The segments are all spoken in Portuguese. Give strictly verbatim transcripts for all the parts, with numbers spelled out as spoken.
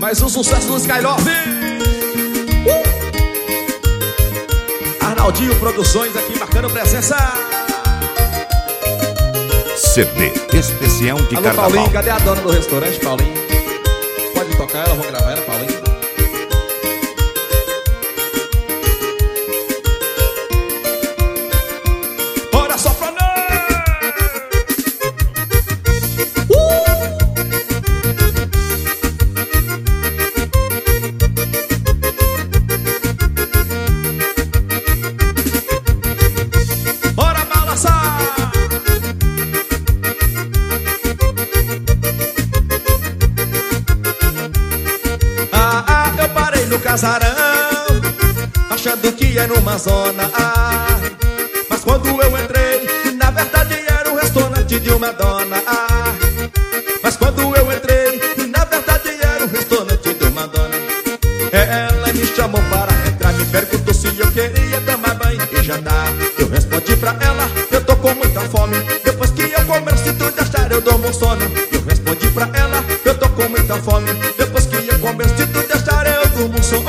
Mais um sucesso do Skylove. uh! Arnaldinho Produções aqui marcando presença. C D especial de Alô, carnaval. Paulinho, cadê a dona do restaurante, Paulinho? Pode tocar ela, vou gravar ela, Paulinho. Bora só pra nós! Bora balançar! Ah, ah, eu parei no casarão, achando que era uma zona ah, mas quando eu entrei, na verdade era um restaurante de uma dona ah, mas quando eu entrei, na verdade era um restaurante de uma dona. Ela me chamou para entrar, me perguntou se eu queria tomar banho e jantar. Eu respondi pra ela, eu tô com muita fome, depois que eu comer, se tu deixar eu durmo sono. Eu respondi pra ela, eu tô com muita fome, depois que eu comer, se tu deixar eu durmo sono.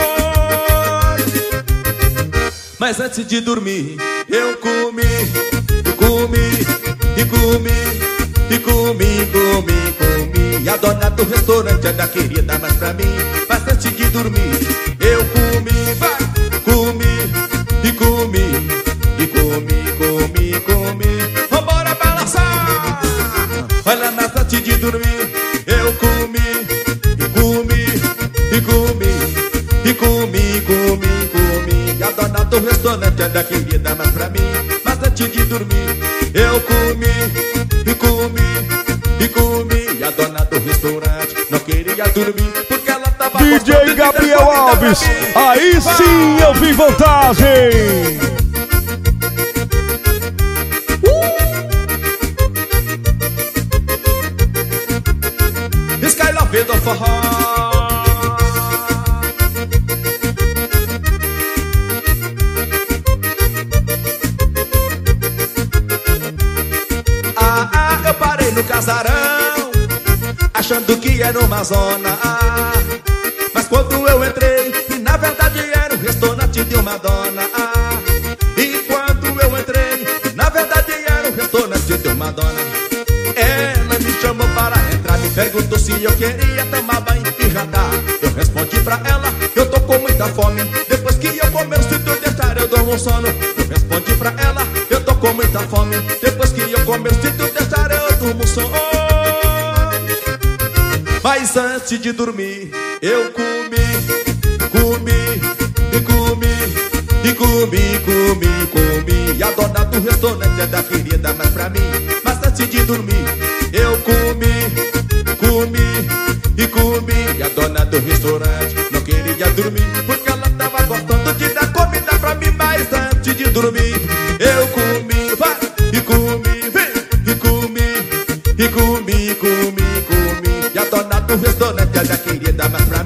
Mas antes de dormir, eu comi, e comi, e comi, e comi, comi, comi. E a dona do restaurante ainda queria dar mais pra mim. Mas antes de dormir, eu comi, vai, comi, e comi, e comi, comi, comi. Vambora balançar! Olha, mas antes de dormir, eu comi, e comi, e comi, e comi, comi, comi. E a dona do restaurante ainda queria dar mais pra mim. Mas antes de dormir, eu comi, e comi, e comi. E a dona do restaurante não queria dormir, porque ela tava D J Gabriel Alves, aí sim eu vi vantagem. Skylove do forró. Ah, ah, eu parei no casarão, achando que era uma zona ah, mas quando eu entrei, na verdade era um restaurante de uma dona ah, e quando eu entrei, na verdade era um restaurante de uma dona. Ela me chamou para entrar, me perguntou se eu queria tomar banho e jantar. Eu respondi pra ela, eu tô com muita fome, depois que eu comer, se tu deixar eu durmo sono. Eu respondi pra ela, eu tô com muita fome, depois que eu comer, se tu deixar eu durmo sono. Mas antes de dormir, eu comi, comi, e comi, e comi, comi, comi. E a dona do restaurante ainda queria dar mais pra mim. Mas antes de dormir, eu comi, comi, e comi. E a dona do restaurante não queria dormir, porque ela tava gostando de dar comida pra mim. Mas antes de dormir, eu comi, vai, e comi, vem, e comi, e comi, comi, comi. E a dona do restaurante ainda queria dar mais pra